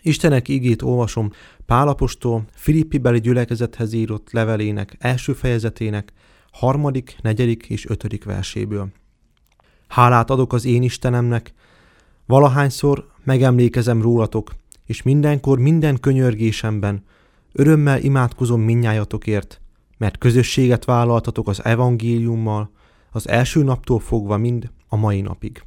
Istenek igét olvasom Pál apostol Filippi-beli gyülekezethez írott levelének első fejezetének 3., 4. és 5. verséből. Hálát adok az én Istenemnek, valahányszor megemlékezem rólatok, és mindenkor minden könyörgésemben örömmel imádkozom mindnyájatokért, mert közösséget vállaltatok az evangéliummal, az első naptól fogva mind a mai napig.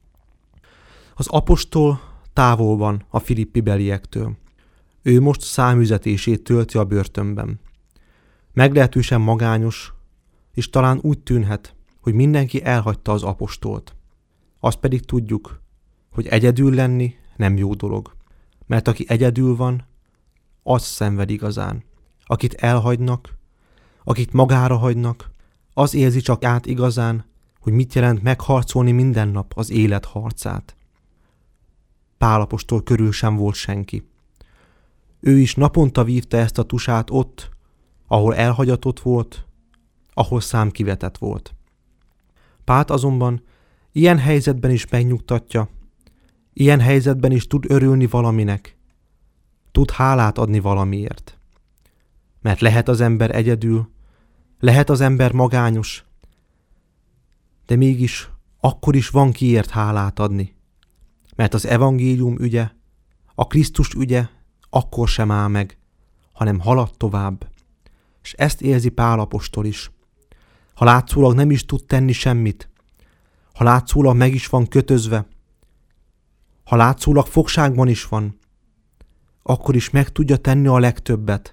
Az apostol távol van a filippi beliektől. Ő most számüzetését tölti a börtönben. Meglehetősen magányos, és talán úgy tűnhet, hogy mindenki elhagyta az apostolt. Azt pedig tudjuk, hogy egyedül lenni nem jó dolog, mert aki egyedül van, az szenved igazán. Akit elhagynak, akit magára hagynak, az érzi csak át igazán, hogy mit jelent megharcolni minden nap az élet harcát. Pál apostol körül sem volt senki. Ő is naponta vívta ezt a tusát ott, ahol elhagyatott volt, ahol számkivetett volt. Pált azonban ilyen helyzetben is megnyugtatja, ilyen helyzetben is tud örülni valaminek, tud hálát adni valamiért. Mert lehet az ember egyedül, lehet az ember magányos, de mégis akkor is van kiért hálát adni. Mert az evangélium ügye, a Krisztus ügye akkor sem áll meg, hanem halad tovább. És ezt érzi Pál apostol is. Ha látszólag nem is tud tenni semmit, ha látszólag meg is van kötözve, ha látszólag fogságban is van, akkor is meg tudja tenni a legtöbbet.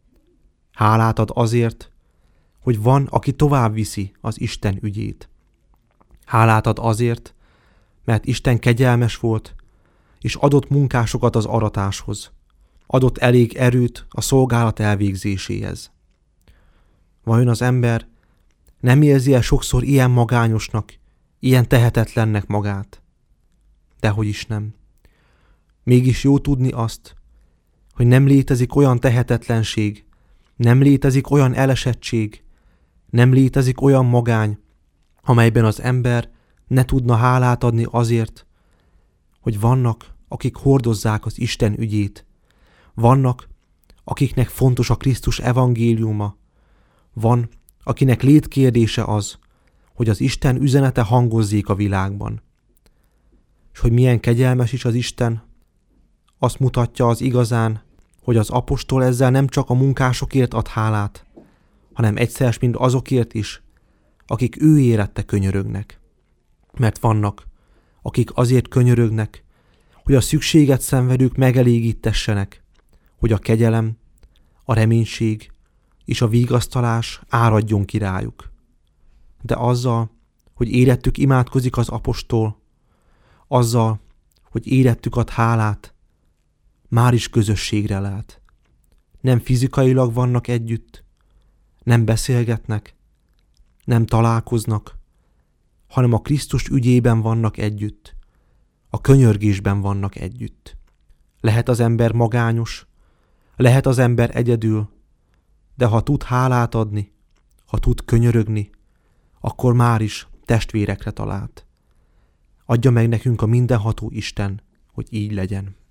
Hálát ad azért, hogy van, aki tovább viszi az Isten ügyét. Hálát ad azért, mert Isten kegyelmes volt, és adott munkásokat az aratáshoz. Adott elég erőt a szolgálat elvégzéséhez. Vajon az ember nem érzi-e sokszor ilyen magányosnak, ilyen tehetetlennek magát? Dehogy is nem. Mégis jó tudni azt, hogy nem létezik olyan tehetetlenség, nem létezik olyan elesettség, nem létezik olyan magány, amelyben az ember ne tudna hálát adni azért, hogy vannak, akik hordozzák az Isten ügyét, vannak, akiknek fontos a Krisztus evangéliuma, van, akinek létkérdése az, hogy az Isten üzenete hangozzék a világban. És hogy milyen kegyelmes is az Isten, azt mutatja az igazán, hogy az apostol ezzel nem csak a munkásokért ad hálát, hanem egyszer mind azokért is, akik ő érette könyörögnek. Mert vannak, akik azért könyörögnek, hogy a szükséget szenvedők megelégítessenek, hogy a kegyelem, a reménység és a vigasztalás áradjon ki rájuk. De azzal, hogy érettük imádkozik az apostol, azzal, hogy érettük ad hálát, már is közösségre lát. Nem fizikailag vannak együtt, nem beszélgetnek, nem találkoznak, hanem a Krisztus ügyében vannak együtt, a könyörgésben vannak együtt. Lehet az ember magányos, lehet az ember egyedül, de ha tud hálát adni, ha tud könyörögni, akkor már is testvérekre talált. Adja meg nekünk a mindenható Isten, hogy így legyen.